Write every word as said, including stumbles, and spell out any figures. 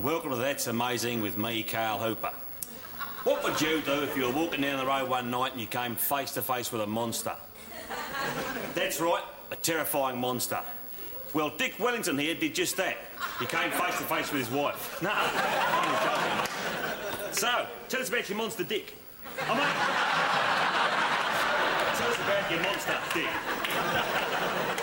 welcome to That's Amazing with me, Carl Hooper. What would you do if you were walking down the road one night and you came face to face with a monster? That's right, a terrifying monster. Well, Dick Wellington here did just that. He came face to face with his wife. No, I'm joking. So, tell us about your monster, Dick. Oh, mate. Tell us about your monster, Dick.